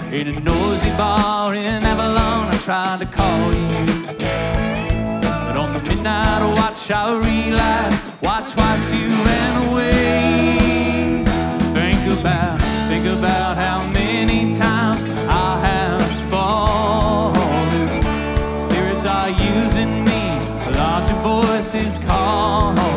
In a noisy bar in Avalon, I tried to call you, but on the midnight watch I realized why twice you ran away. Think about how many times I have fallen. Spirits are using me, larger voices calling.